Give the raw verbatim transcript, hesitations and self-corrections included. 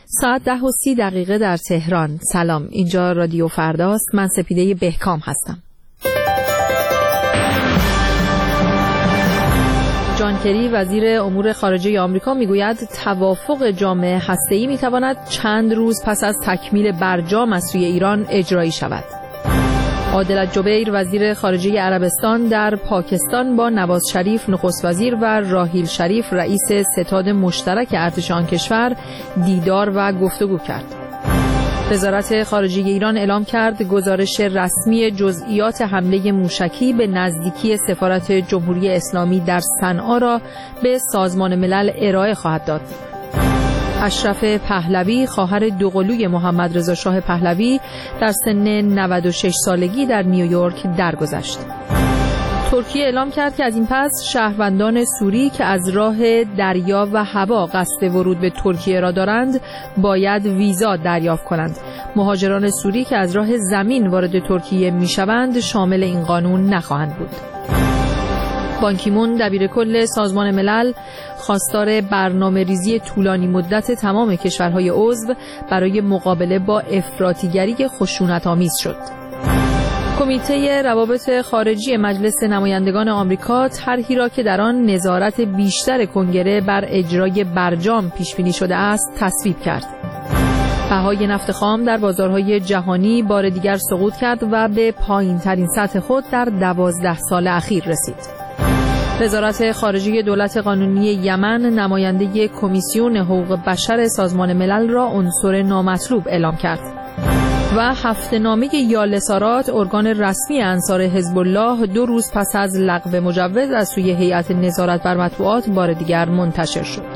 ساعت ده و سی دقیقه در تهران. سلام، اینجا رادیو فرداست. من سپیده بهکام هستم. جان کری وزیر امور خارجه آمریکا میگوید توافق جام هسته‌ای میتواند چند روز پس از تکمیل برجام از سوی ایران اجرایی شود. عادل الجبیر وزیر خارجه عربستان در پاکستان با نواز شریف نخست وزیر و راحیل شریف رئیس ستاد مشترک ارتش آن کشور دیدار و گفتگو کرد. وزارت خارجه ایران اعلام کرد گزارش رسمی جزئیات حمله موشکی به نزدیکی سفارت جمهوری اسلامی در صنعا را به سازمان ملل ارائه خواهد داد. اشرف پهلوی خواهر دوقلوی محمد رضا شاه پهلوی در سن نود و شش سالگی در نیویورک درگذشت. ترکیه اعلام کرد که از این پس شهروندان سوری که از راه دریا و هوا قصد ورود به ترکیه را دارند باید ویزا دریافت کنند. مهاجران سوری که از راه زمین وارد ترکیه میشوند شامل این قانون نخواهند بود. بان کی مون دبیر کل سازمان ملل خواستار برنامه ریزی طولانی مدت تمام کشورهای عضو برای مقابله با افراطیگری خشونت‌آمیز شد. کمیته روابط خارجی مجلس نمایندگان آمریکا طرحی را که در آن نظارت بیشتر کنگره بر اجرای برجام پیش بینی شده است تصویب کرد. بهای نفت خام در بازارهای جهانی بار دیگر سقوط کرد و به پایین‌ترین سطح خود در دوازده سال اخیر رسید. وزارت خارجه دولت قانونی یمن نماینده کمیسیون حقوق بشر سازمان ملل را عنصر نامطلوب اعلام کرد. و هفته‌نامه یالسارات ارگان رسمی انصار حزب الله دو روز پس از لغو مجوز از سوی هیئت نظارت بر مطبوعات بار دیگر منتشر شد.